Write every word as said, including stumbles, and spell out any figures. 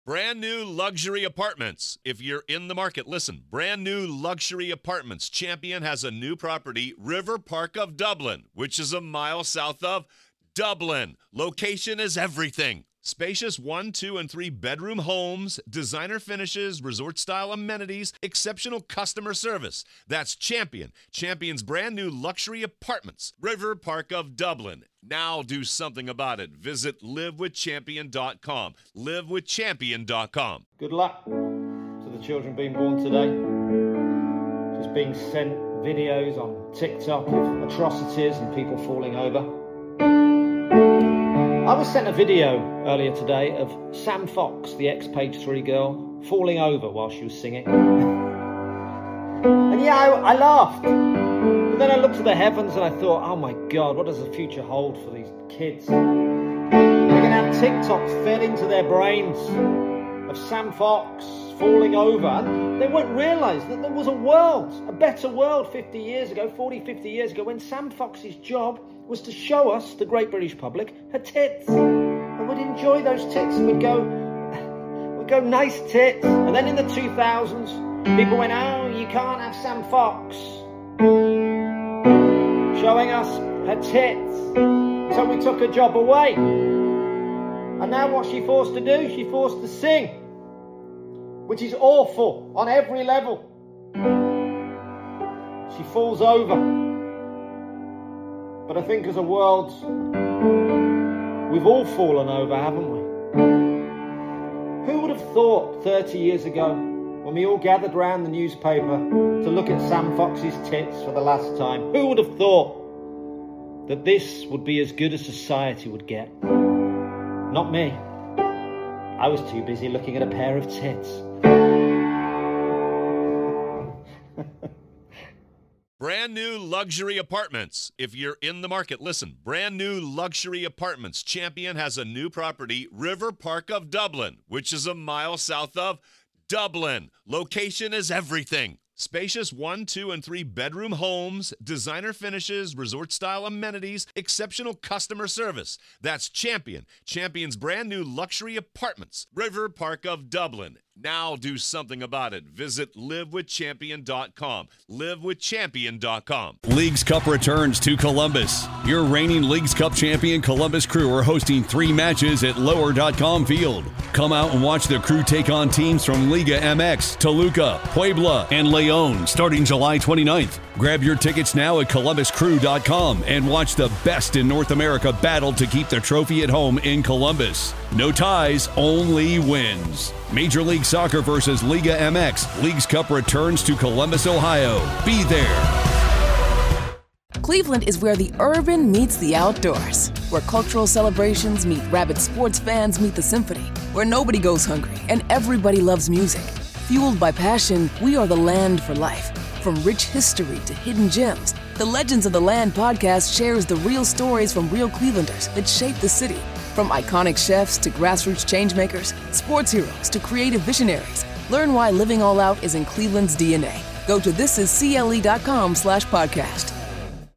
Brand new luxury apartments. If you're in the market, listen. Brand new luxury apartments. Champion has a new property, River Park of Dublin, which is a mile south of Dublin. Location is everything. Spacious one, two, and three bedroom homes, designer finishes, resort-style amenities, exceptional customer service. That's Champion. Champion's brand new luxury apartments, River Park of Dublin. Now do something about it. Visit live with champion dot com. live with champion dot com. Good luck to the children being born today. Just being sent videos on TikTok of atrocities and people falling over. I was sent a video earlier today of Sam Fox, the ex-Page Three girl, falling over while she was singing. And yeah, I, I laughed. But then I looked to the heavens and I thought, oh my God, what does the future hold for these kids? They're going to have TikToks fed into their brains of Sam Fox falling over. And they won't realise that there was a world, a better world fifty years ago, forty, fifty years ago, when Sam Fox's job was to show us, the great British public, her tits. And we'd enjoy those tits and we'd go, we'd go, nice tits. And then in the two thousands, people went, oh, you can't have Sam Fox showing us her tits. So we took her job away. And now what's she forced to do? She's forced to sing, which is awful on every level. She falls over. But I think as a world, we've all fallen over, haven't we? Who would have thought thirty years ago, when we all gathered round the newspaper to look at Sam Fox's tits for the last time, who would have thought that this would be as good as society would get? Not me. I was too busy looking at a pair of tits. Brand new luxury apartments. If you're in the market, listen. Brand new luxury apartments. Champion has a new property, River Park of Dublin, which is a mile south of Dublin. Location is everything. Spacious one, two, and three bedroom homes, designer finishes, resort-style amenities, exceptional customer service. That's Champion. Champion's brand new luxury apartments, River Park of Dublin. Now do something about it. Visit live with champion dot com. live with champion dot com. Leagues Cup returns to Columbus. Your reigning Leagues Cup champion Columbus Crew are hosting three matches at lower dot com Field. Come out and watch the Crew take on teams from Liga M X, Toluca, Puebla, and Leon starting July twenty-ninth. Grab your tickets now at columbus crew dot com and watch the best in North America battle to keep the trophy at home in Columbus. No ties, only wins. Major League Soccer versus Liga M X. Leagues Cup returns to Columbus, Ohio. Be there. Cleveland is where the urban meets the outdoors, where cultural celebrations meet rabid sports fans meet the symphony, where nobody goes hungry and everybody loves music. Fueled by passion, we are the land for life. From rich history to hidden gems, the Legends of the Land podcast shares the real stories from real Clevelanders that shape the city. From iconic chefs to grassroots changemakers, sports heroes to creative visionaries, learn why living all out is in Cleveland's D N A. Go to thisiscle.com slash podcast.